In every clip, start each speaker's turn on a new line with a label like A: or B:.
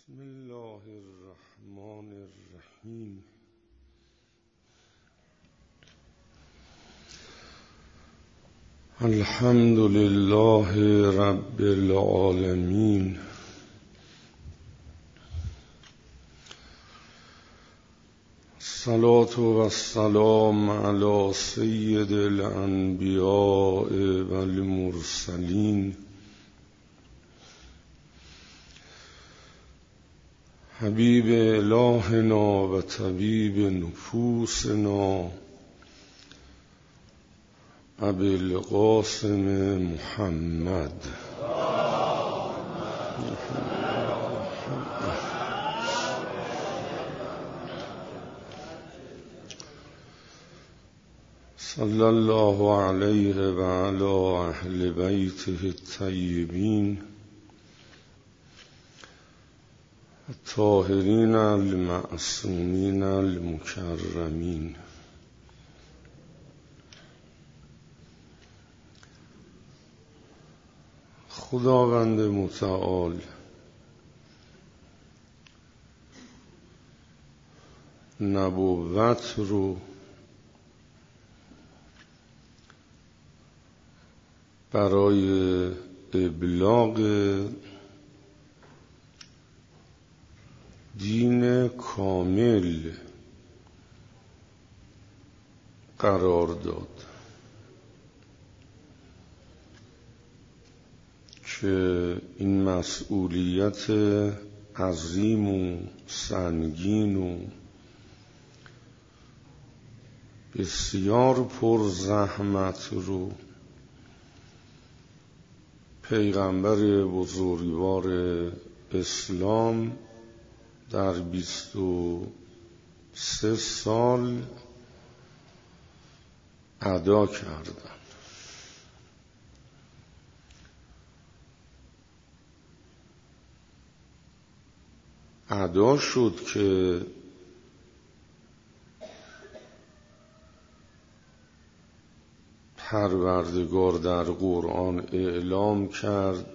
A: بسم الله الرحمن الرحیم. الحمد لله رب العالمین. الصلاة والسلام علی سید الانبیاء والمرسلین حبیب الهنا و طبیب نفوسنا ابی القاسم محمد صلی الله علیه و علی اهل بیته الطیبین الطاهرین المعصومین المکرمین. خداوند متعال نبوت رو برای ابلاغ دین کامل قرار داد که این مسئولیت عظیم و سنگین و بسیار پر زحمت رو پیغمبر بزرگوار اسلام در 23 سال ادا کردند. ادا شد که پروردگار در قرآن اعلام کرد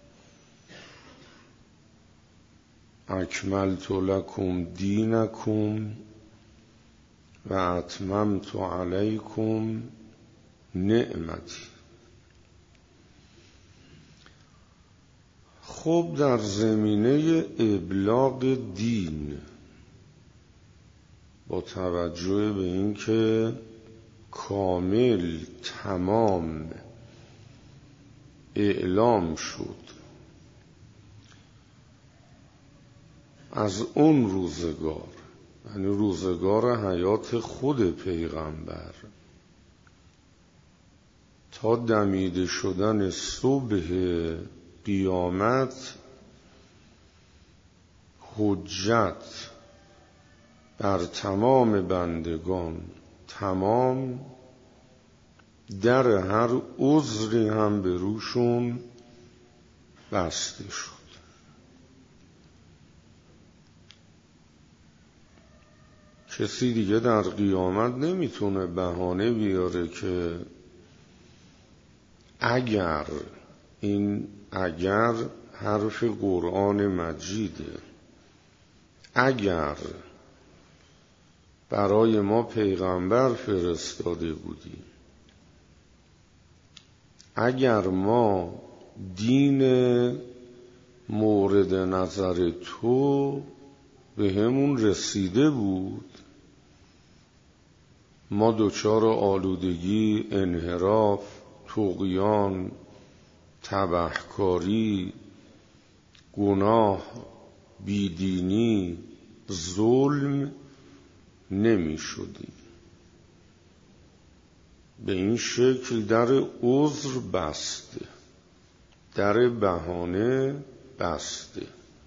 A: اکملت لکم دینکم و اتممت علیکم نعمتی. خب در زمینه ابلاغ دین با توجه به اینکه کامل تمام اعلام شد از اون روزگار، یعنی روزگار حیات خود پیغمبر تا دمیده شدن صبح قیامت، حجت بر تمام بندگان تمام، در هر عذری هم به روشون بسته شد. کسی دیگه در قیامت نمیتونه بهانه بیاره که اگر، این اگر حرف قرآن مجیده، اگر برای ما پیغمبر فرستاده بودی، اگر ما دین مورد نظر تو به همون رسیده بود، ما دچار آلودگی، انحراف، طغیان، تبهکاری، گناه، بیدینی، ظلم نمی شدیم. به این شکل در عذر بسته، در بهانه بسته.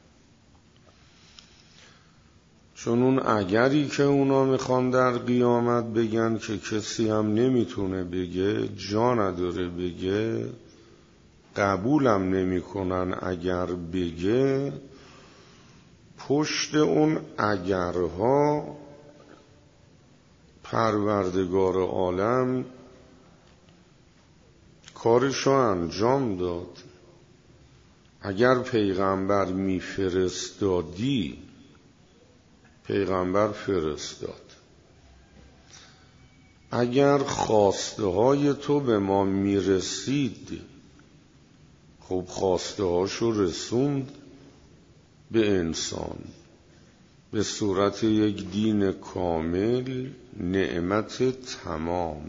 A: چون اون اگری که اونا میخوان در قیامت بگن که کسی هم نمیتونه بگه، جا نداره بگه، قبولم نمی کنن اگر بگه، پشت اون اگرها پروردگار عالم کارشو انجام داد. اگر پیغمبر میفرستادی، پیغمبر فرستاد. اگر خواسته های تو به ما میرسید، خب خواسته هاشو رسوند به انسان به صورت یک دین کامل، نعمت تمام.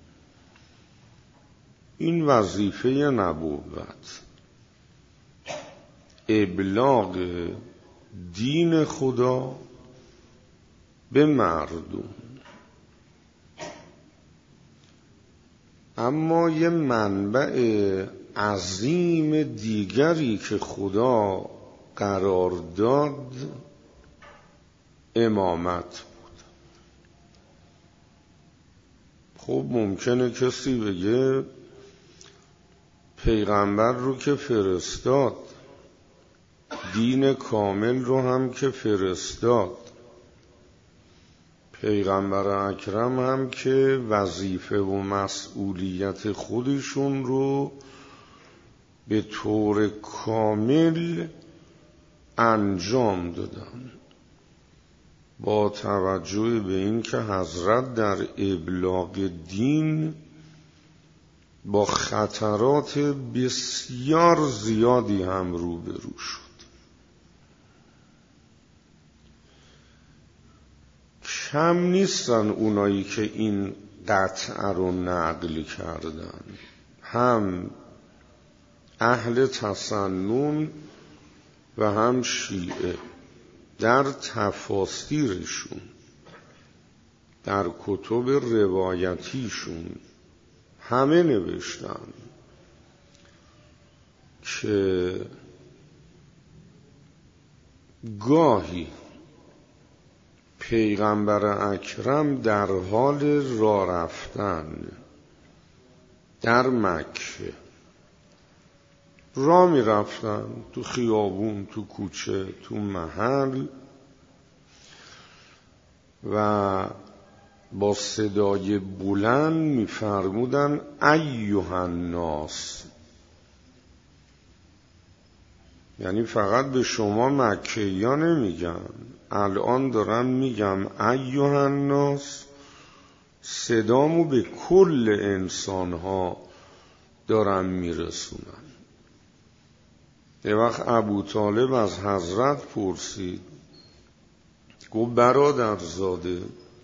A: این وظیفه نبوت، ابلاغ دین خدا به مردم. اما یه منبع عظیم دیگری که خدا قرار داد امامت بود. خب ممکنه کسی بگه پیغمبر رو که فرستاد، دین کامل رو هم که فرستاد، پیغمبر اکرم هم که وظیفه و مسئولیت خودشون رو به طور کامل انجام دادن، با توجه به این که حضرت در ابلاغ دین با خطرات بسیار زیادی هم روبرو شد. کم نیستن اونایی که این قطعه رو نقل کردن، هم اهل تسنن و هم شیعه، در تفاسیرشون، در کتب روایتیشون همه نوشتن که گاهی پیغمبر اکرم در حال راه رفتن در مکه راه می رفتن، تو خیابون، تو کوچه، تو محل، و با صدای بلند می فرمودن ایها الناس، یعنی فقط به شما مکه‌یا نمیگم، الان دارم میگم ایها الناس، صدامو به کل انسانها دارم میرسونم. یه وقت ابوطالب از حضرت پرسید، گفت برادرزاده،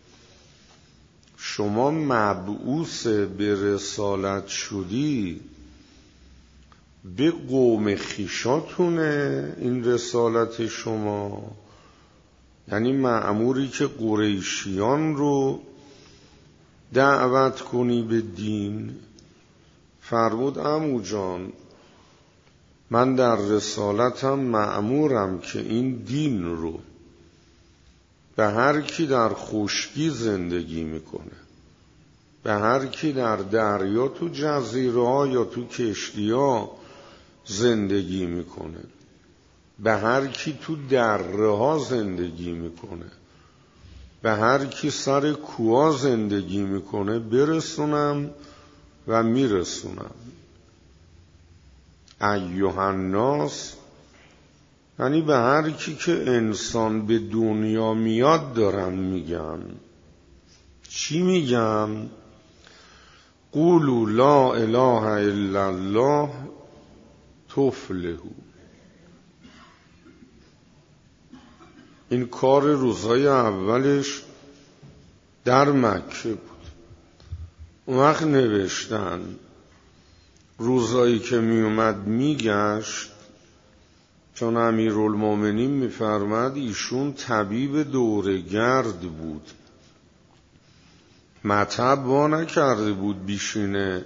A: شما مبعوث به رسالت شدی، به قوم خویشاتونه این رسالت شما؟ یعنی مأموری که قریشیان رو دعوت کنی به دین؟ فرمود عمو جان، من در رسالتم مأمورم که این دین رو به هر کی در خشکی زندگی میکنه، به هر کی در دریا تو جزیره ها یا تو کشتی ها زندگی میکنه، به هر کی تو دره ها زندگی میکنه، به هر کی سر کوها زندگی میکنه برسونم و میرسونم. ایها الناس یعنی به هر کی که انسان به دنیا میاد دارم میگم. چی میگم؟ قولوا لا اله الا الله تفلحوا. این کار روزهای اولش در مکه بود. اون وقت نوشتن روزایی که می اومد میگشت، چون امیرالمومنین میفرماد ایشون طبیب دورگرد بود، مطب وا نکرده بود بیشینه،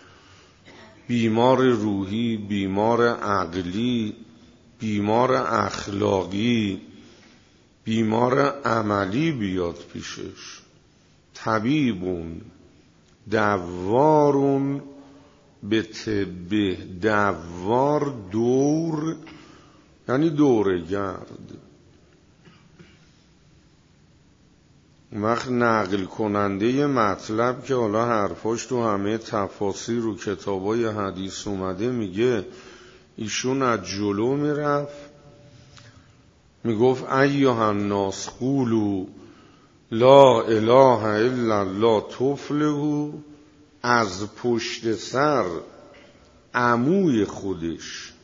A: بیمار روحی، بیمار عقلی، بیمار اخلاقی، بیمار عملی بیاد پیشش. طبیبون دوارون به طبه، دوار دور یعنی دورگرد. وقت نقل کننده مطلب که حالا حرفاش تو همه تفاسیر و کتابای حدیث اومده میگه ایشون از جلو میرفت میگفت ایها الناس قولوا لا اله الا الله تفلحوا. از پشت سر عموی خودش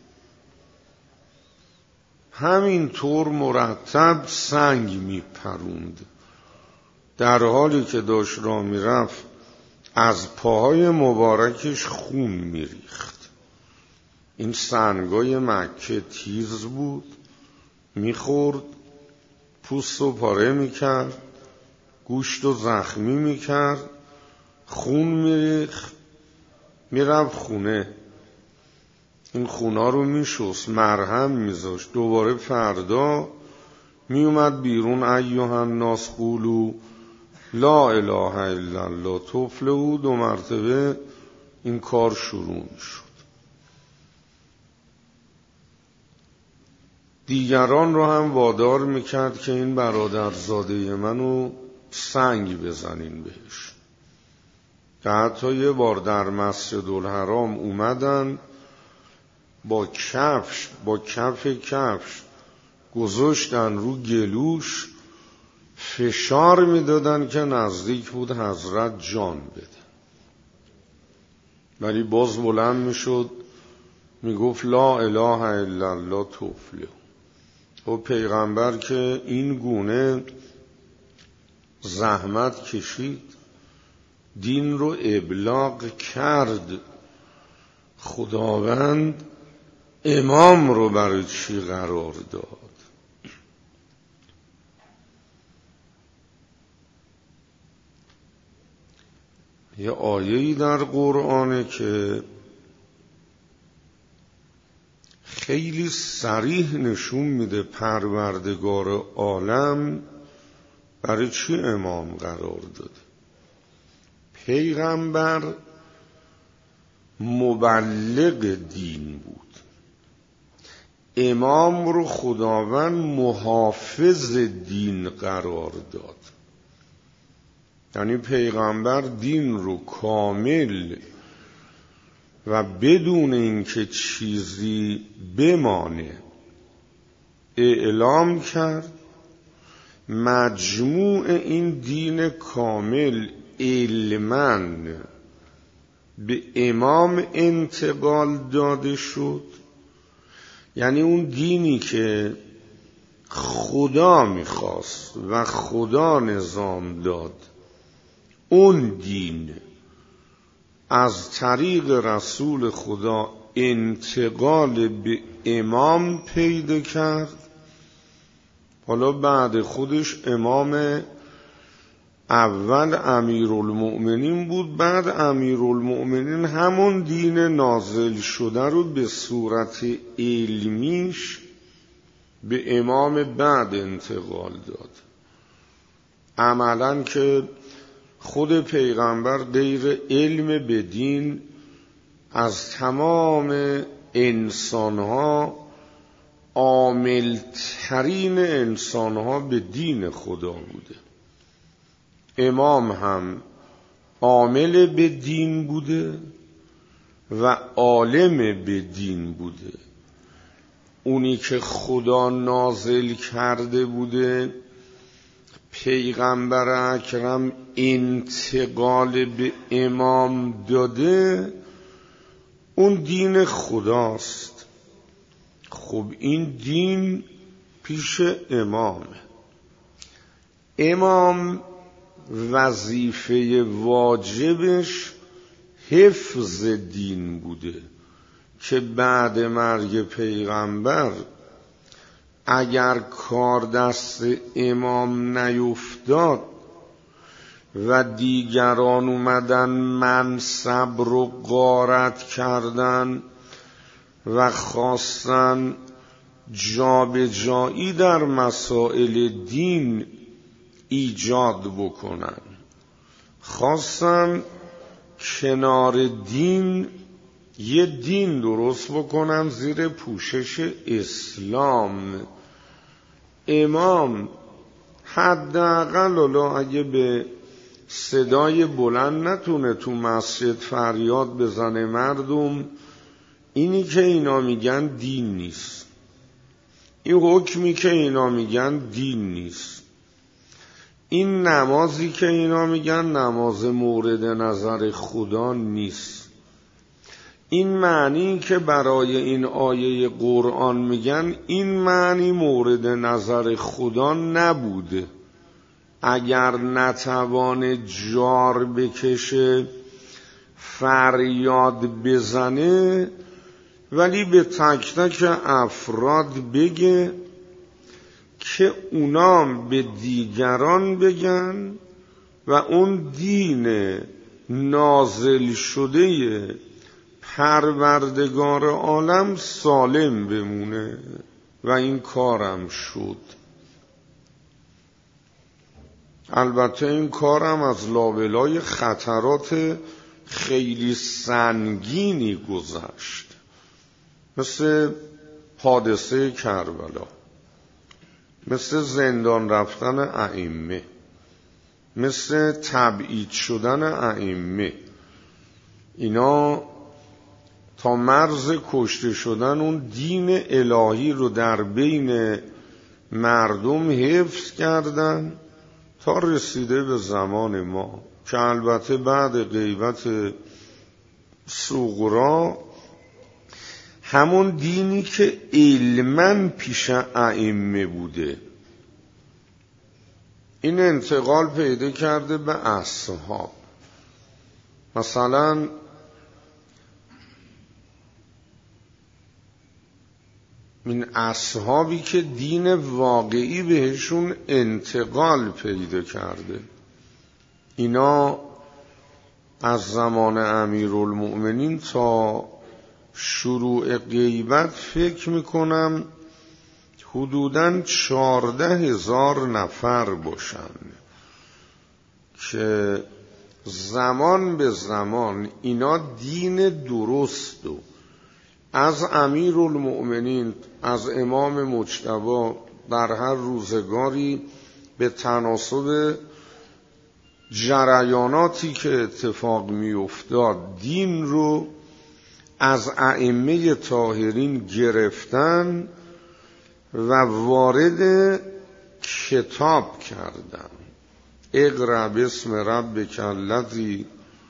A: همینطور مرتب سنگ میپروند. در حالی که داشت راه میرفت از پاهای مبارکش خون میریخت. این سنگای مکه تیز بود، میخورد، پوست و پاره میکرد، گوشت و زخمی میکرد، خون میریخت، میرفت خونه، این خونا رو میشست، مرهم میذاشت، دوباره فردا میومد بیرون ایها الناس قولوا لا اله الا الله تفلحوا. 2 مرتبه این کار شروع میشد. دیگران رو هم وادار میکرد که این برادرزاده منو سنگ بزنین بهش. که حتی یه بار در مسجد الحرام اومدن با کف کفش گذاشتن رو گلوش، فشار میدادن که نزدیک بود حضرت جان بده، ولی باز بلند میشد میگفت لا اله الا الله تفلحوا. و پیغمبر که این گونه زحمت کشید، دین رو ابلاغ کرد، خداوند امام رو برای چی قرار داد؟ یه آیه‌ای در قرآنه که خیلی صریح نشون میده پروردگار عالم برای چی امام قرار داده. پیغمبر مبلغ دین بود، امام رو خداوند محافظ دین قرار داد. یعنی پیغمبر دین رو کامل و بدون اینکه چیزی بمانه اعلام کرد. مجموع این دین کامل علماً به امام انتقال داده شد. یعنی اون دینی که خدا میخواست و خدا نظام داد، اون دین از طریق رسول خدا انتقال به امام پیدا کرد. حالا بعد خودش امام اول امیرالمؤمنین بود، بعد امیرالمؤمنین همون دین نازل شده رو به صورت علمیش به امام بعد انتقال داد. عملاً که خود پیغمبر غیر علم به دین از تمام انسانها عاملترین انسانها به دین خدا بوده. امام هم عامل به دین بوده و عالم به دین بوده. اونی که خدا نازل کرده بوده، پیغمبر اکرم انتقال به امام داده، اون دین خداست. خب این دین پیش امامه. امام وظیفه واجبش حفظ دین بوده که بعد مرگ پیغمبر اگر کار دست امام نیفتاد و دیگران اومدن منصب رو غارت کردن و خواستن جابجایی در مسائل دین ایجاد بکنن، خواستن کنار دین یه دین درست بکنن زیر پوشش اسلام، امام حداقل اگه به صدای بلند نتونه تو مسجد فریاد بزنه مردم اینی که اینا میگن دین نیست، این حکمی که اینا میگن دین نیست، این نمازی که اینا میگن نماز مورد نظر خدا نیست، این معنی که برای این آیه قرآن میگن این معنی مورد نظر خدا نبوده. اگر نتوانه جار بکشه فریاد بزنه ولی به تک تک افراد بگه که اونام به دیگران بگن و اون دین نازل شده پروردگار عالم سالم بمونه و این کارم شد. البته این کارم از لابلای خطرات خیلی سنگینی گذشت، مثل حادثه کربلا، مثل زندان رفتن ائمه، مثل تبعید شدن ائمه. اینا تا مرز کشته شدن اون دین الهی رو در بین مردم حفظ کردن تا رسیده به زمان ما که البته بعد غیبت صغرا همون دینی که علماً پیش ائمه بوده این انتقال پیدا کرده به اصحاب. مثلا این اصحابی که دین واقعی بهشون انتقال پیدا کرده، اینا از زمان امیرالمؤمنین تا شروع غیبت فکر میکنم حدوداً 14,000 نفر باشن که زمان به زمان اینا دین درست و از امیرالمؤمنین از امام مجتبی در هر روزگاری به تناسب جریاناتی که اتفاق می افتاد دین رو از ائمه طاهرین گرفتن و وارد کتاب کردن. اقرأ باسم ربک الذی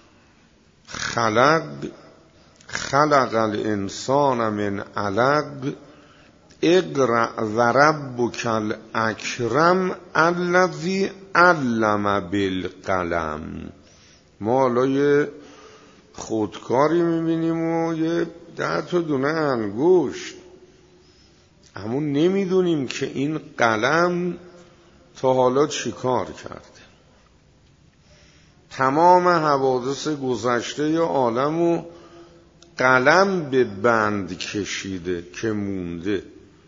A: خلق الانسان من علق اقرأ و ربک الاکرم الذی علم بالقلم. ما حالا یه خودکاری میبینیم و یه 10 تا دونه انگشت، اما نمیدونیم که این قلم تا حالا چی کار کرده. تمام حوادث گذشته عالم و قلم به بند کشیده که مونده،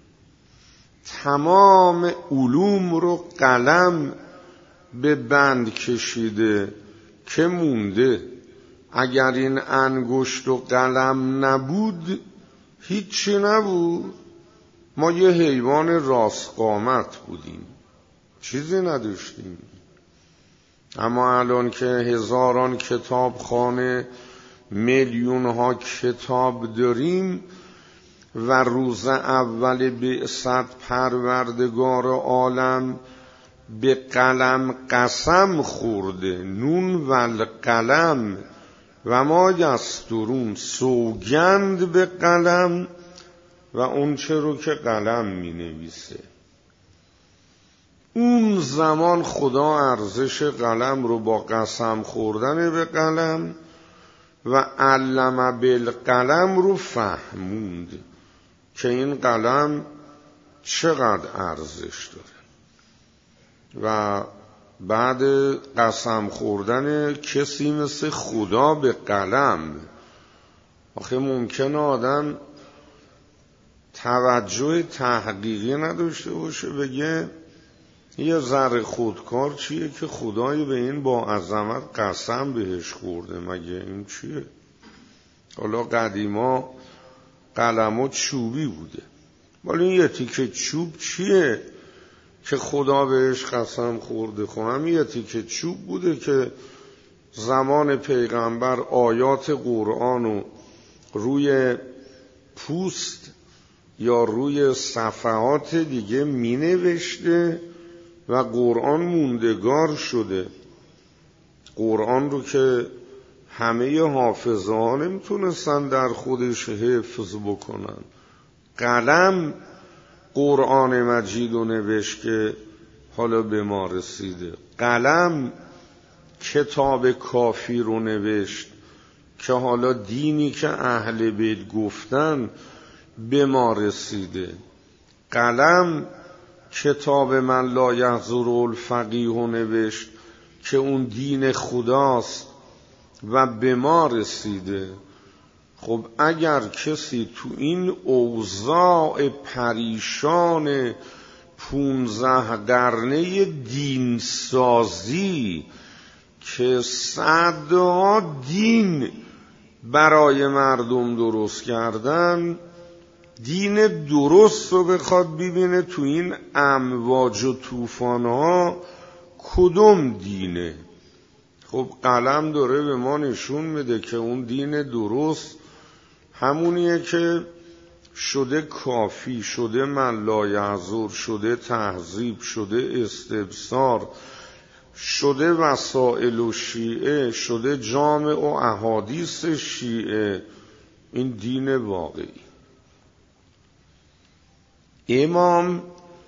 A: تمام علوم رو قلم به بند کشیده که مونده. اگر این انگشت و قلم نبود هیچی نبود، ما یه حیوان راست قامت بودیم، چیزی نداشتیم. اما الان که هزاران کتابخانه، میلیون ها کتاب داریم و روز اول بعثت پروردگار عالم به قلم قسم خورده، نون و القلم و ما یسطرون، سوگند به قلم و اون چه رو که قلم می نویسه. اون زمان خدا ارزش قلم رو با قسم خوردن به قلم و علم بالقلم رو فهموند که این قلم چقدر ارزش داره. و بعد قسم خوردن کسی مثل خدا به قلم، آخه ممکنه آدم توجه تحقیقی نداشته باشه بگه یه ذره خودکار چیه که خدای به این با عظمت قسم بهش خورده، مگه این چیه؟ حالا قدیما قلم‌ها چوبی بوده، ولی این یه تیکه چوب چیه که خدا بهش قسم خورده؟ خب هم یه تیکه چوب بوده که زمان پیغمبر آیات قرآن رو روی پوست یا روی صفحات دیگه می نوشته و قرآن موندگار شده. قرآن رو که همه حافظه ها نمیتونستن در خودش حفظ بکنن. قلم قرآن مجید رو نوشت که حالا به ما رسیده. قلم کتاب کافی رو نوشت که حالا دینی که اهل بیت گفتن به ما رسیده. قلم کتاب من لا یحضر الفقیه رو نوشت که اون دین خداست و به ما رسیده. خب اگر کسی تو این اوضاع پریشان 15 قرنه دینسازی که صدها دین برای مردم درست کردن، دین درست رو بخواد ببینه تو این امواج و طوفان‌ها کدوم دینه. خب قلم داره به ما نشون میده که اون دین درست همونیه که شده کافی، شده من لا یحضر، شده تهذیب، شده استبصار، شده وسائل و شیعه، شده جامع و احادیث شیعه. این دین واقعی. امام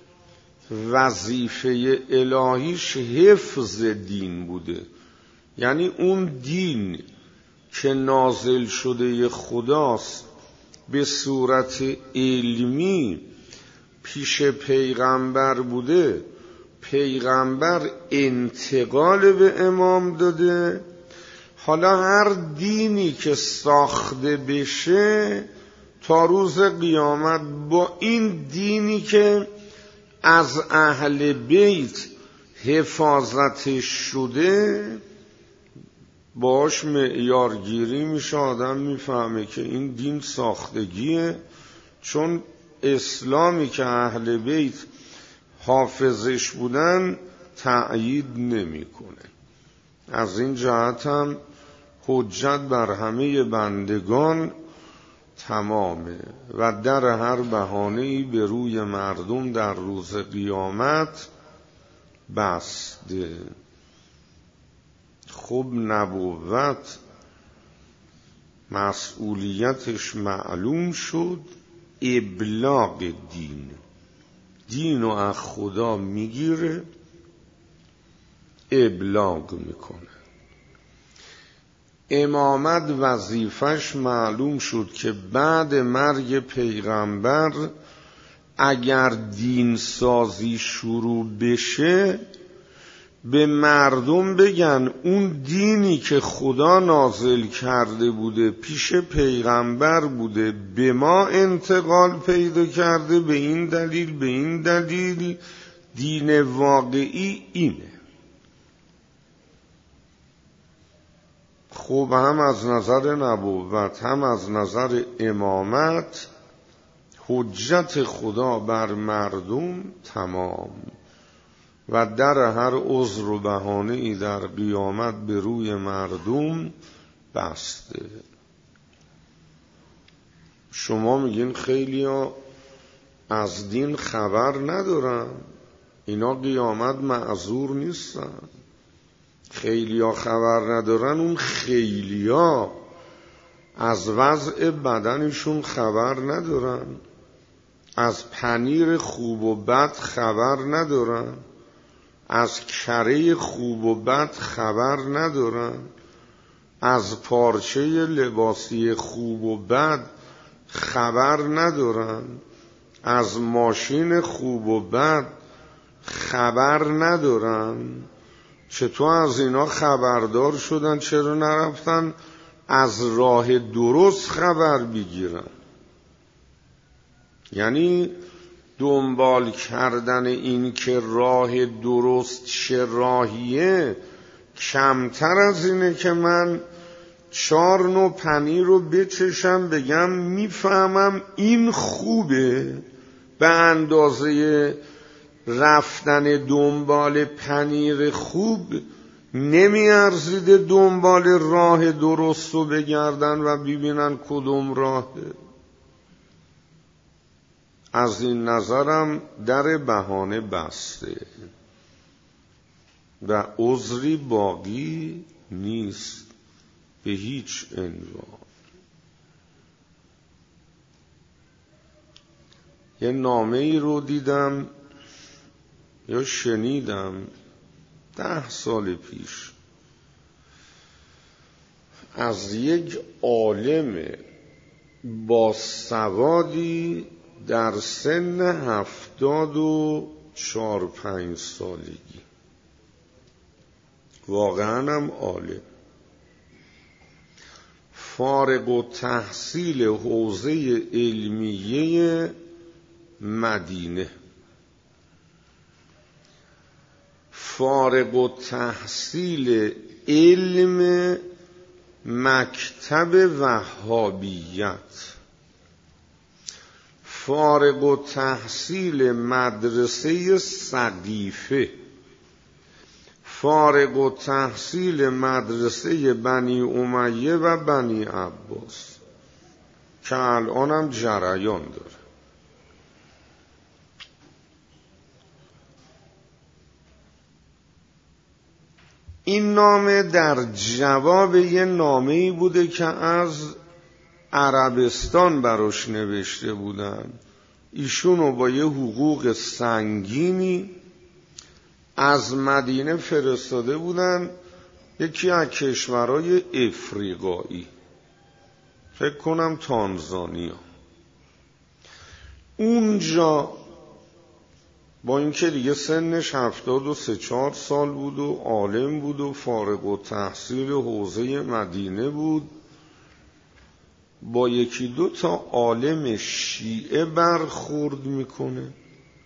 A: وظیفه الهیش حفظ دین بوده، یعنی اون دین که نازل شده خداست به صورت علمی پیش پیغمبر بوده، پیغمبر انتقال به امام داده. حالا هر دینی که ساخته بشه تا روز قیامت با این دینی که از اهل بیت حفاظتش شده باش معیارگیری میشه. آدم میفهمه که این دین ساختگیه، چون اسلامی که اهل بیت حافظش بودن تأیید نمیکنه. از این جهت هم حجت بر همه بندگان تمامه و در هر بهانه‌ای به روی مردم در روز قیامت بسته. خب نبوت مسئولیتش معلوم شد، ابلاغ دین رو از خدا میگیره، ابلاغ میکنه. امامت وظیفش معلوم شد که بعد مرگ پیغمبر اگر دین سازی شروع بشه به مردم بگن اون دینی که خدا نازل کرده بوده پیش پیغمبر بوده به ما انتقال پیدا کرده، به این دلیل دین واقعی اینه. خب هم از نظر نبوت هم از نظر امامت حجت خدا بر مردم تمام و در هر عذر و بهانه‌ای در قیامت به روی مردم بسته. شما میگین خیلی ها از دین خبر ندارن، اینا قیامت معذور نیستن. خیلی ها خبر ندارن، اون خیلی ها از وضع بدنشون خبر ندارن، از پنیر خوب و بد خبر ندارن، از کره خوب و بد خبر ندارن، از پارچه لباسی خوب و بد خبر ندارن، از ماشین خوب و بد خبر ندارن. چطور از اینا خبردار شدن؟ چرا نرفتن از راه درست خبر بگیرن؟ یعنی دنبال کردن این که راه درست چه راهیه کمتر از اینه که من 4 نوع پنیر رو بچشم بگم میفهمم این خوبه، به اندازه رفتن دنبال پنیر خوب نمیارزیده دنبال راه درست رو بگردن و ببینن کدوم راهه. از این نظرم در بهانه بسته و عذری باقی نیست به هیچ عنوان. یه نامه ای رو دیدم یا شنیدم 10 سال پیش از یک عالم با سوادی در سن 74-75 سالگی، واقعا هم عالم، فارغ التحصیل حوزه علمیه مدینه، فارغ التحصیل علم مکتب وهابیت، فارغ التحصیل مدرسه سقیفه، فارغ التحصیل مدرسه بنی امیه و بنی عباس که الانم جریان داره. این نامه در جواب یه نامه‌ای بوده که از عربستان براش نوشته بودن. ایشونو با یه حقوق سنگینی از مدینه فرستاده بودن یکی از کشورهای افریقایی، فکر کنم تانزانیا. اونجا با اینکه دیگه سنش 73-74 سال بود و عالم بود و فارغ التحصیل حوزه مدینه بود، با 1-2 عالم شیعه برخورد میکنه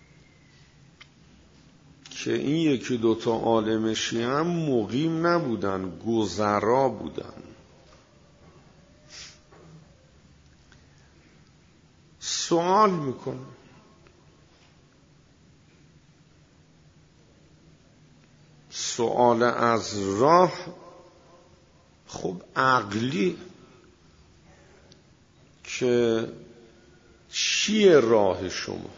A: که این 1-2 عالم شیعه هم مقیم نبودن، گذرا بودن. سوال میکنه سوال از راه، خب عقلی، که چیه راه شما؟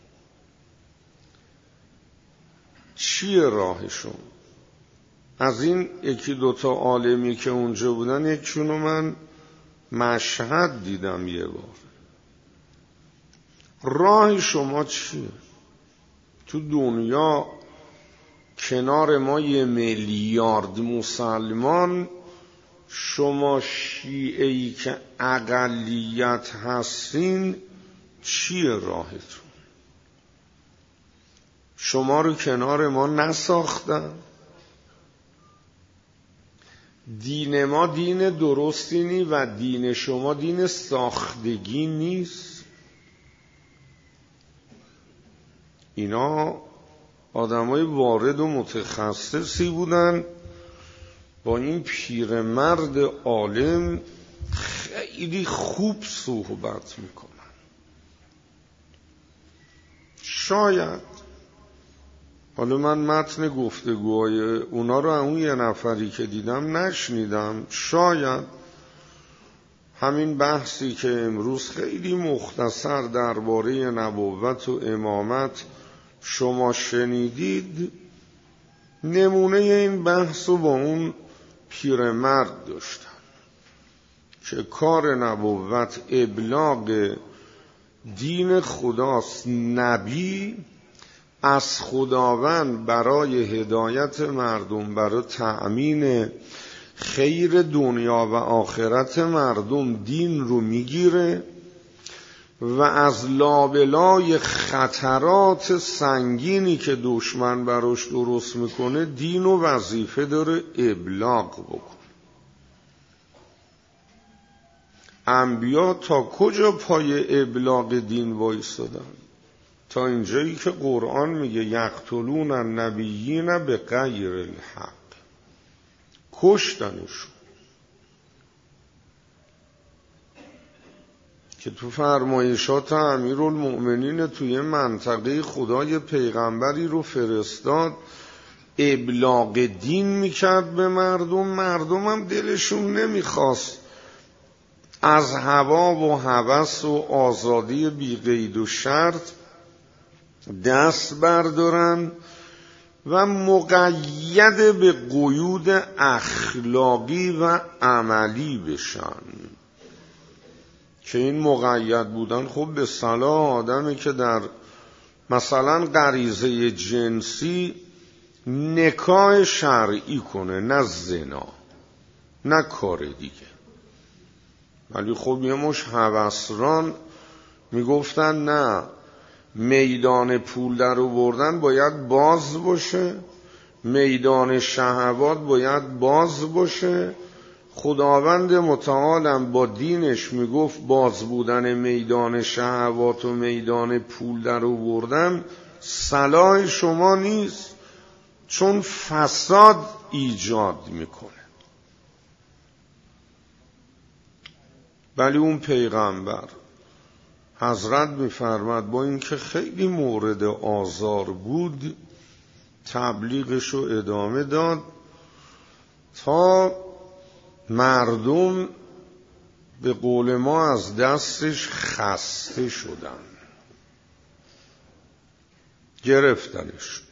A: چیه راه شما؟ از این 1-2 عالمی که اونجا بودن، یکشونو من مشهد دیدم یه بار. راه شما چیه؟ تو دنیا کنار ما 1 میلیارد مسلمان، شما شیعه‌ای که اقلیت هستین، چیه راهتون؟ شما رو کنار ما نساختن؟ دین ما دین درستی نی و دین شما دین ساختگی نیست. اینا آدمای وارد و متخصصی بودن، با این پیرمرد عالم خیلی خوب صحبت میکنن. شاید، حالا من متن گفتگوهای اونا رو اون یه نفری که دیدم نشنیدم، شاید همین بحثی که امروز خیلی مختصر درباره نبوت و امامت شما شنیدید، نمونه این بحث رو با اون پیرمرد داشتن که کار نبوت ابلاغ دین خداست. نبی از خداوند برای هدایت مردم، برای تأمین خیر دنیا و آخرت مردم دین رو میگیره و از لابلای خطرات سنگینی که دشمن براش درست میکنه دین و وظیفه داره ابلاغ بکن. انبیا تا کجا پای ابلاغ دین وایسادن؟ تا اینجایی که قرآن میگه یقتلون النبیین به غیر الحق، کشتنشون. که تو فرمایشات امیرالمؤمنین توی منطقه خدای پیغمبری رو فرستاد ابلاغ دین میکرد به مردم، مردم هم دلشون نمیخواست از هوا و هوس و آزادی بی قید و شرط دست بردارن و مقید به قیود اخلاقی و عملی بشن. که این مقید بودن خب به صلاح آدمی که در مثلا غریزه جنسی نکاح شرعی کنه، نه زنا، نه کار دیگه. ولی خب یه مش هوسران میگفتن نه، میدان پول در آوردن باید باز باشه، میدان شهوات باید باز باشه. خداوند متعالم با دینش میگفت باز بودن میدان شهوات و میدان پول در آوردن صلاح شما نیست، چون فساد ایجاد میکنه. ولی اون پیغمبر حضرت میفرماد با اینکه خیلی مورد آزار بود تبلیغشو ادامه داد تا مردم به قول ما از دستش خسته شدن. گرفتنش،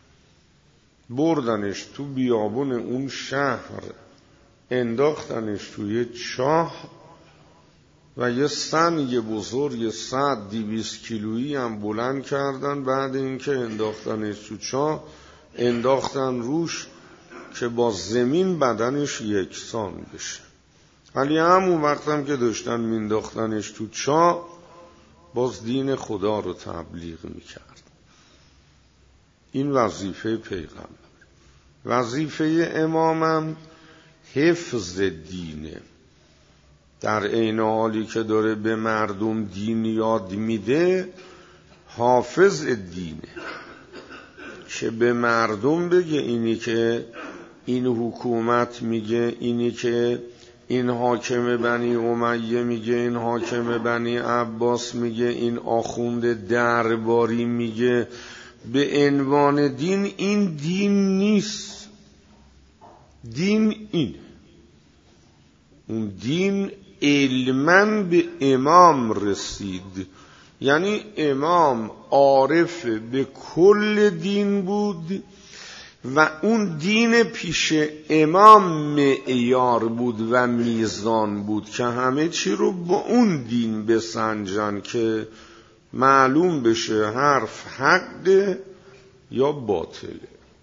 A: بردنش تو بیابون اون شهر، انداختنش توی چاه و یه سنگ بزرگ 100-200 کیلویی هم بلند کردن. بعد اینکه انداختنش تو چاه انداختن روش که با زمین بدنش یکسان بشه. ولی همون وقت هم که داشتن مینداختنش تو چاه باز دین خدا رو تبلیغ میکرد. این وظیفه پیغمبر. وظیفه امامم حفظ دینه. در عین حالی که داره به مردم دین یاد میده، حافظ دینه که به مردم بگه اینی که این حکومت میگه، اینی که این حاکم بنی امیه میگه، این حاکم بنی عباس میگه، این آخوند درباری میگه، به عنوان دین. این دین نیست. دین اینه. اون دین علماً به امام رسید، یعنی امام عارف به کل دین بود و اون دین پیش امام معیار بود و میزان بود که همه چی رو با اون دین بسنجن که معلوم بشه حرف حق یا باطله.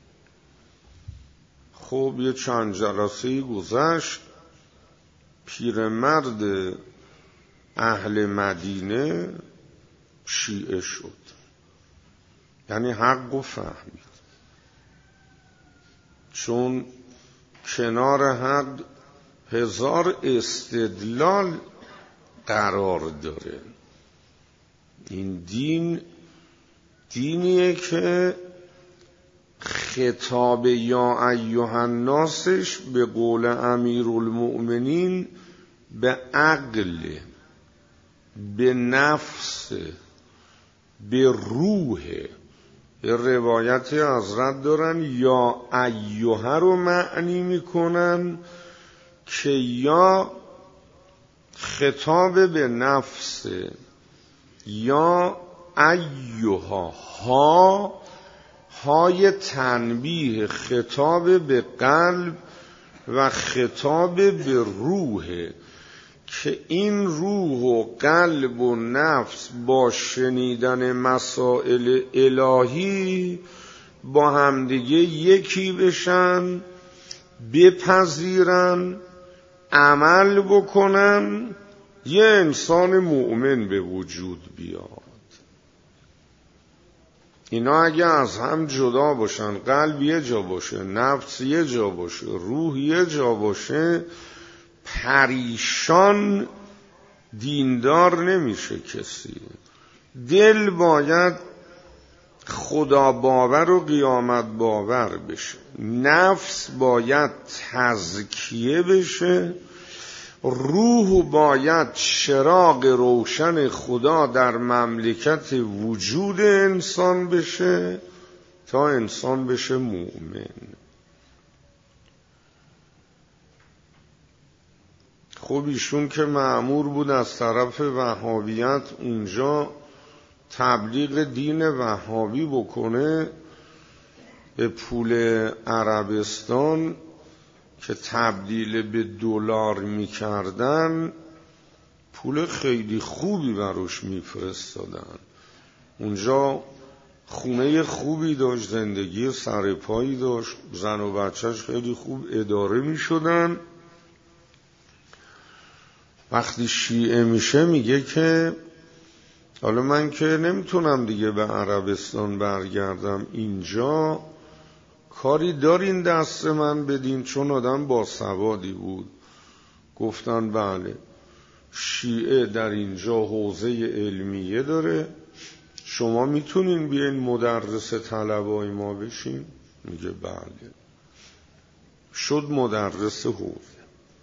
A: خب یه چند جلسه گذشت، پیرمرد اهل مدینه شیعه شد، یعنی حق و فهمید، چون کنار حق 1000 استدلال قرار داره. این دین دینیه که خطاب یا ایها الناسش به قول امیرالمؤمنین به عقل، به نفس، به روح. روایت حضرت دارن یا ایها رو معنی میکنن که یا خطاب به نفس، یا ایها های تنبیه، خطاب به قلب و خطاب به روح، که این روح و قلب و نفس با شنیدن مسائل الهی با همدیگه یکی بشن، بپذیرن، عمل بکنن، یه انسان مؤمن به وجود بیاد. اینا اگه از هم جدا باشن، قلب یه جا باشه، نفس یه جا باشه، روح یه جا باشه، پریشان دیندار نمیشه کسی. دل باید خدا باور و قیامت باور بشه، نفس باید تزکیه بشه، روح باید چراغ روشن خدا در مملکت وجود انسان بشه تا انسان بشه مؤمن. خب ایشون که مأمور بود از طرف وهابیت اونجا تبلیغ دین وهابی بکنه، به پول عربستان که تبدیل به دلار میکردن پول خیلی خوبی براش میفرستادن. اونجا خونه خوبی داشت، زندگی سرپایی داشت، زن و بچهش خیلی خوب اداره میشدن. وقتی شیعه میشه میگه که حالا من که نمیتونم دیگه به عربستان برگردم، اینجا کاری دارین دست من بدین؟ چون آدم باسوادی بود. گفتن بله، شیعه در اینجا حوزه علمیه داره، شما میتونین بیاین مدرس طلبای ما بشین؟ میگه بله. شد مدرس حوزه.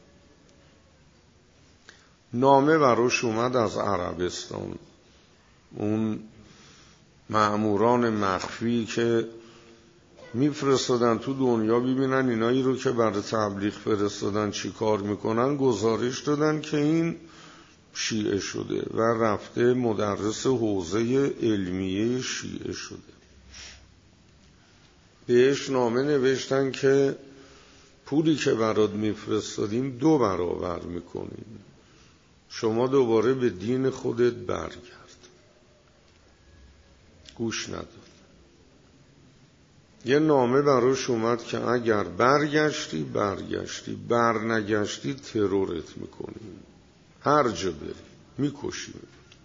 A: نامه براش اومد از عربستان، اون مأموران مخفی که میفرستادن تو دنیا ببینن اینایی رو که برای تبلیغ فرستادن چی کار میکنن، گزارش دادن که این شیعه شده و رفته مدرس حوزه علمیه شیعه شده. بهش نامه نوشتن که پولی که برات میفرستادیم 2 برابر میکنیم، شما دوباره به دین خودت برگرد. گوش نداد. یه نامه براش اومد که اگر برگشتی برنگشتی ترورت میکنیم، هر جا بری میکشیم.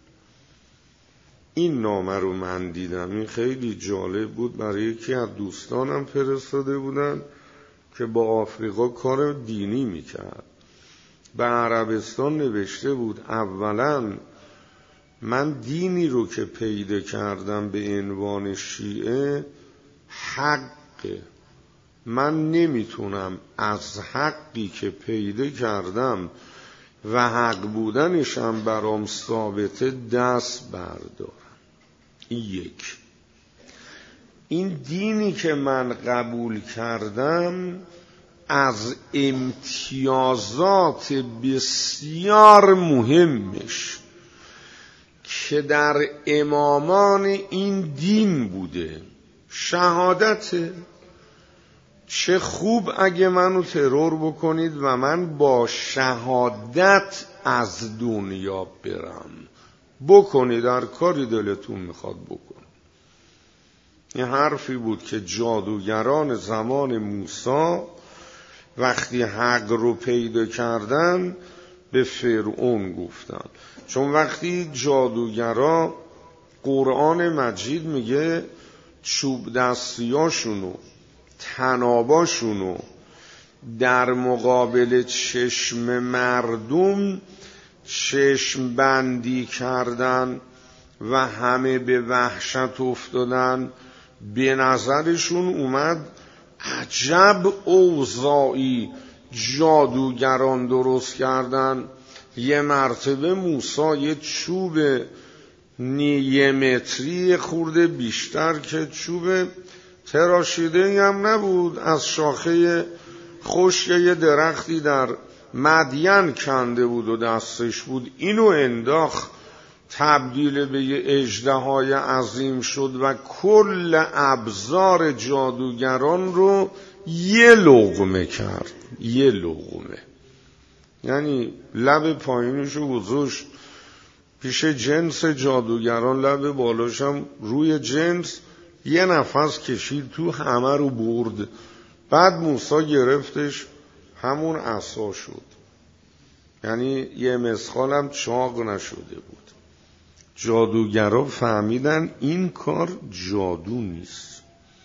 A: این نامه رو من دیدم، این خیلی جالب بود. برای یکی از دوستانم فرستاده بودن که با آفریقا کار دینی میکرد. به عربستان نوشته بود اولا من دینی رو که پیدا کردم به عنوان شیعه حقه، من نمیتونم از حقی که پیدا کردم و حق بودنشم برام ثابته دست بردارم. این یک. این دینی که من قبول کردم از امتیازات بسیار مهمش که در امامان این دین بوده شهادته. چه خوب اگه منو ترور بکنید و من با شهادت از دنیا برم. بکنید هر کاری دلتون میخواد بکن. این حرفی بود که جادوگران زمان موسی وقتی حق رو پیدا کردن به فرعون گفتن. چون وقتی جادوگرا، قرآن مجید میگه چوب دستیاشونو تناباشونو در مقابل چشم مردم چشم بندی کردن و همه به وحشت افتادن. به نظرشون اومد عجب اوضاعی جادوگران درست کردن. یه مرتبه موسی یه چوب 1 متری خورده بیشتر که چوب تراشیده هم نبود، از شاخه خشک یه درختی در مدین کنده بود و دستش بود، اینو انداخت، تبدیل به یه اژدهای عظیم شد و کل ابزار جادوگران رو یه لقمه کرد. یه لقمه یعنی لب پایینشو گذاشت پیش جنس جادوگران، لب بالاشم روی جنس، یه نفس کشید تو، همه رو برد. بعد موسی گرفتش، همون عصا شد. یعنی یه مسخالم چاق نشده بود. جادوگرا فهمیدن این کار جادو نیست،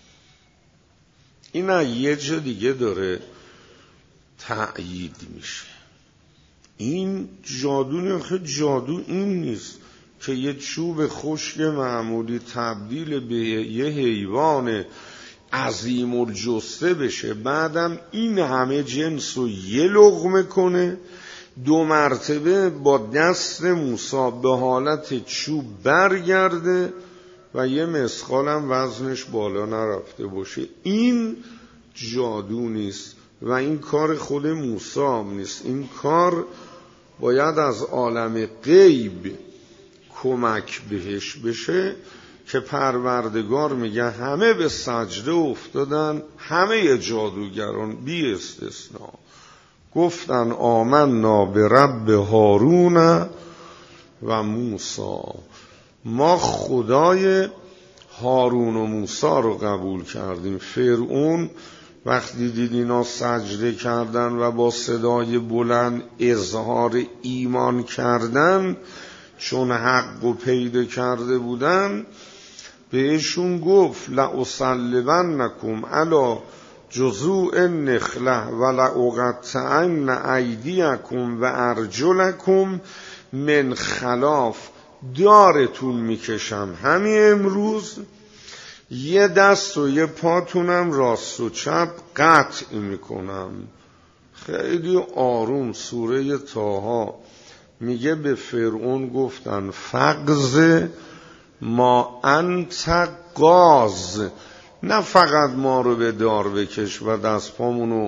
A: این یه جا دیگه داره تأیید میشه. این جادو نه، جادو این نیست که یه چوب خشک معمولی تبدیل به یه حیوان عظیم الجثه بشه، بعدم این همه جنس رو یه لقمه کنه، 2 مرتبه با دست موسی به حالت چوب برگرده و یه مسخالم وزنش بالا نرفته باشه. این جادو نیست و این کار خود موسی هم نیست، این کار باید از عالم غیب کمک بهش بشه که پروردگار میگه همه به سجده افتادن، همه جادوگران بی استثناء گفتن آمنا به رب هارون و موسی، ما خدای هارون و موسی رو قبول کردیم. فرعون وقتی دید اینا سجده کردن و با صدای بلند اظهار ایمان کردن، چون حق رو پیدا کرده بودن، بهشون گفت لأصلبنکم علی جذوع النخله و لأقطعن ایدیکم و ارجلکم من خلاف. دارتون میکشم همین امروز، یه دست و یه پاتونم راست و چپ قطع میکنم. خیلی آروم سوره طه میگه به فرعون گفتن فقز ما انت قاز، نه فقط ما رو به دار بکش و دست پامونو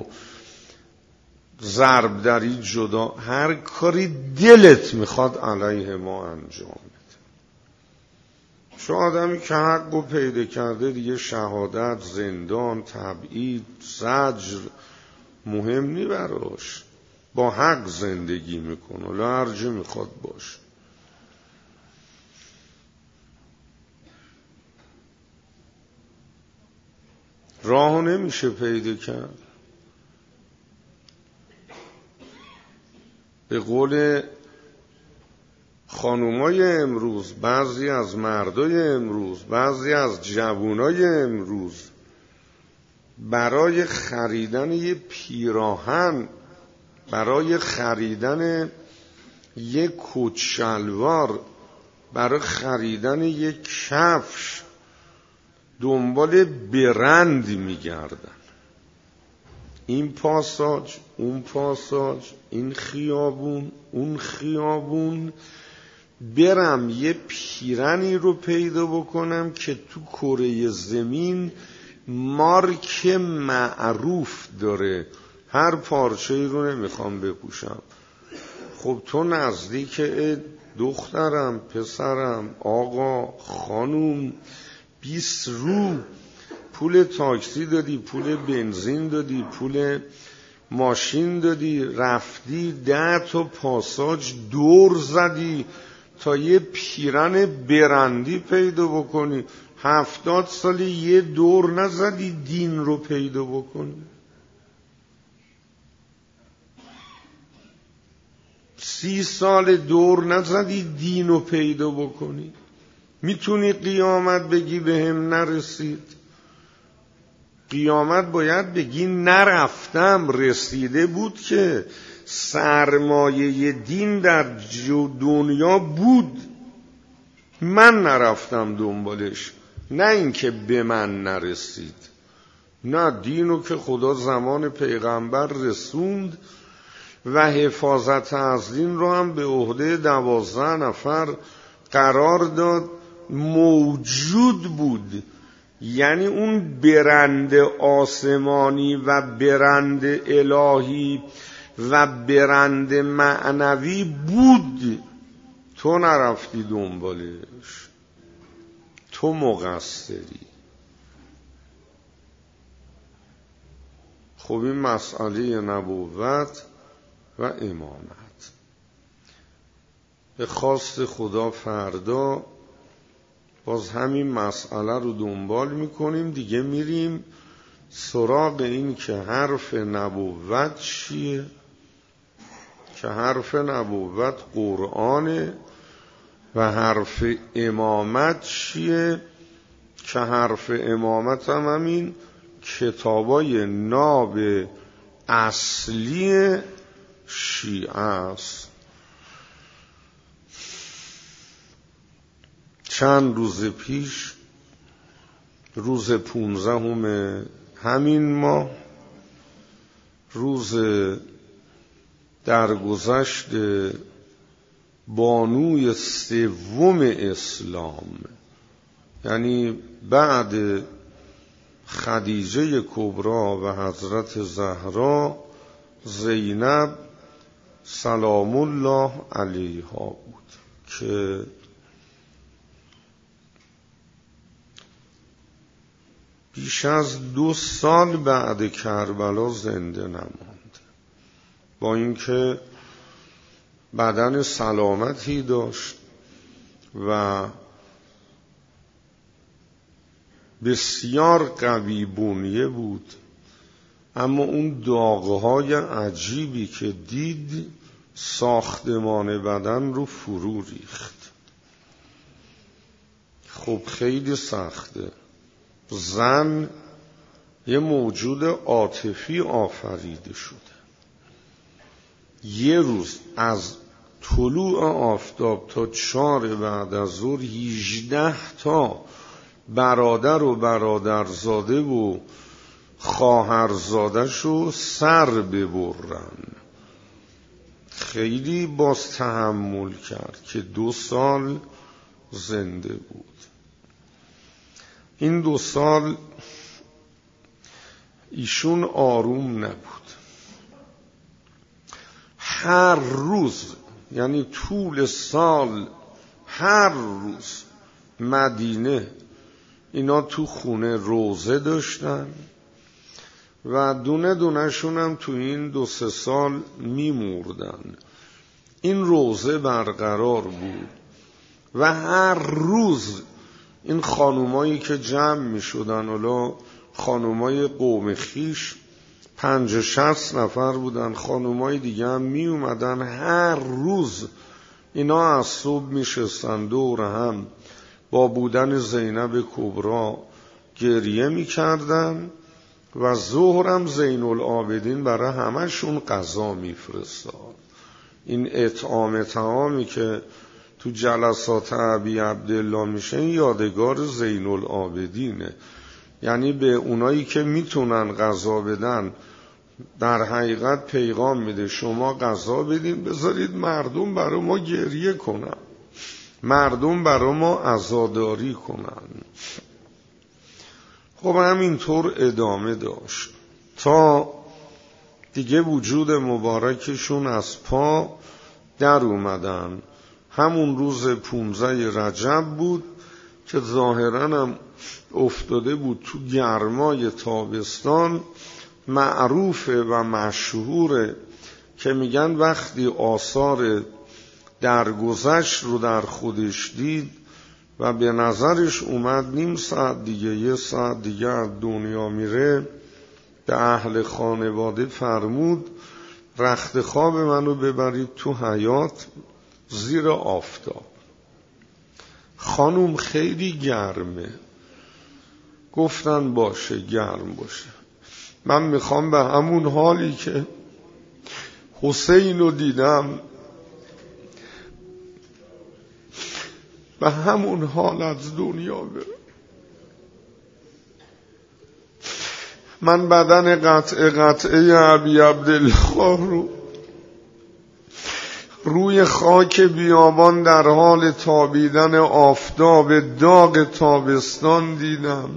A: ضرب دری جدا، هر کاری دلت میخواد علیه ما انجام بده. چون آدمی که حق رو پیدا کرده دیگه شهادت، زندان، تبعید، زجر مهم نی براش، با حق زندگی میکنه، لا هر جا میخواد باشه. راهو نمیشه پیدا کرد. به قول خانومای امروز، بعضی از مردای امروز، بعضی از جوانای امروز برای خریدن یه پیراهن، برای خریدن یه کت شلوار، برای خریدن یه کفش دنبال برند میگردن. این پاساژ، اون پاساژ، این خیابون، اون خیابون، برم یه پیرنی رو پیدا بکنم که تو کره زمین مارک معروف داره، هر پارچه‌ای رو نمیخوام بپوشم. خب تو نزدیک دخترم، پسرم، آقا، خانوم، 20 رو پول تاکسی دادی، پول بنزین دادی، پول ماشین دادی، رفتی 10 تا پاساژ دور زدی تا یه پیرن برندی پیدا بکنی. 70 سالی یه دور نزدی دین رو پیدا بکنی. 30 سال دور نزدی دین رو پیدا بکنی. میتونی قیامت بگی بهم نرسید؟ قیامت باید بگی نرفتم، رسیده بود که سرمایه دین در دنیا بود، من نرفتم دنبالش، نه اینکه به من نرسید. نه، دینو که خدا زمان پیغمبر رسوند و حفاظت از دین رو هم به عهده 12 نفر قرار داد، موجود بود. یعنی اون برند آسمانی و برند الهی و برند معنوی بود، تو نرفتی دنبالش، تو مقصری. خب این مسئله نبوت و امامت به خواست خدا فردا باز همین مسئله رو دنبال میکنیم دیگه، میریم سراغ این که حرف نبوت چیه، که حرف نبوت قرآنه و حرف امامت چیه، که حرف امامت هم همین کتابای ناب اصلی شیعه است. چند روز پیش، روز 15 همین ماه، روز درگذشت بانوی 3 اسلام، یعنی بعد خدیجه کبری و حضرت زهرا، زینب سلام الله علیها بود که بیش از 2 سال بعد کربلا زنده نماند، با اینکه بدن سلامتی داشت و بسیار قوی بنیه بود، اما اون داغ‌های عجیبی که دید ساختمان بدن رو فرو ریخت. خب خیلی سخته. زن یه موجود عاطفی آفریده شده. یه روز از طلوع آفتاب تا 4 بعد از ظهر 18 تا برادر و برادرزاده و خواهرزاده‌شو سر ببرن. خیلی باز تحمل کرد که 2 سال زنده بود. این 2 سال ایشون آروم نبود. هر روز، یعنی طول سال، هر روز مدینه اینا تو خونه روزه داشتن و دونه دونه شونم تو این 2-3 سال میموردن. این روزه برقرار بود و هر روز این خانومایی که جمع می شدن، حالا خانومای قوم خیش 50-60 نفر بودن، خانومای دیگه هم می اومدن، هر روز اینا از صبح می شستن دور هم، با بودن زینب کبرا گریه می کردن و ظهرم زین العابدین برای همشون غذا می فرستاد. این اطعام طعامی که تو جلسات ابی عبدالله میشه یادگار زین العابدینه، یعنی به اونایی که میتونن غذا بدن در حقیقت پیغام میده شما غذا بدین، بذارید مردم برای ما گریه کنن، مردم برای ما عزاداری کنن. خب همینطور ادامه داشت تا دیگه وجود مبارکشون از پا در اومدن. همون روز 15 رجب بود که ظاهراً هم افتاده بود تو گرمای تابستان. معروفه و مشهوره که میگن وقتی آثار درگذشت رو در خودش دید و به نظرش اومد 1/2 ساعت دیگه 1 ساعت دیگه از دنیا میره، به اهل خانواده فرمود رخت خواب منو ببرید تو حیاط زیر آفتاب. خانوم خیلی گرمه. گفتن باشه گرم باشه، من میخوام به همون حالی که حسین رو دیدم به همون حال از دنیا برم. من بدن قطعه ابی عبدالله رو روی خاک بیابان در حال تابیدن آفتاب داغ تابستان دیدم.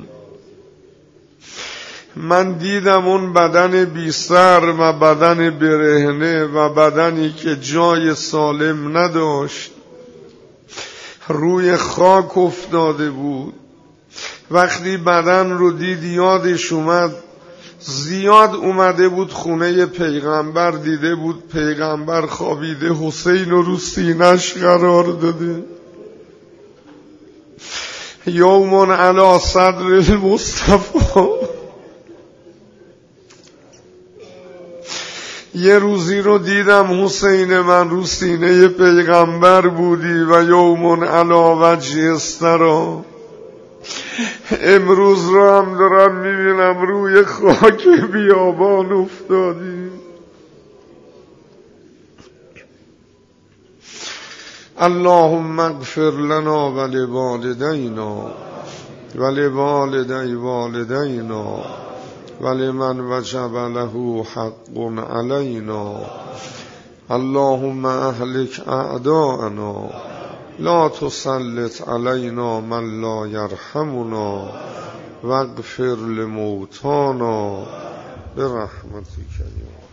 A: من دیدم اون بدن بی سر و بدن برهنه و بدنی که جای سالم نداشت روی خاک افتاده بود. وقتی بدن رو دید یادش اومد زیاد اومده بود خونه پیغمبر، دیده بود پیغمبر خوابیده، حسین رو سینه‌اش قرار داده. یوم علی صدر المصطفی، یه روزی رو دیدم حسین من رو سینه پیغمبر بودی و یوم علی وجه استرا. امروز رو هم دارم میبینم روی خاک بیابان افتادی. اللهم اغفر لنا ولوالدینا ولوالدی والدینا ولمن وجب له حق علینا. اللهم اهلک اعداءنا لا تسلط علینا من لا یرحمنا واغفر لموتانا برحمتک یا